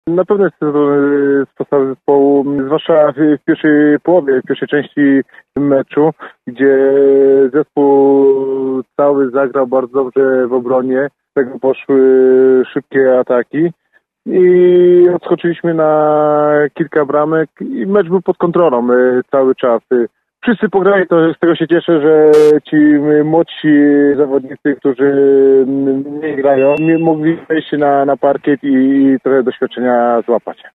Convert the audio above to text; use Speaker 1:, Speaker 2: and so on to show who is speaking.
Speaker 1: Na pewno jest to z podstawy zespołu, zwłaszcza w pierwszej połowie, w pierwszej części meczu, gdzie zespół cały zagrał bardzo dobrze w obronie. Z tego poszły szybkie ataki i odskoczyliśmy na kilka bramek i mecz był pod kontrolą cały czas. Wszyscy pograli, to z tego się cieszę, że ci młodsi zawodnicy, którzy nie grają, mogli wejść na parkiet i trochę doświadczenia złapać.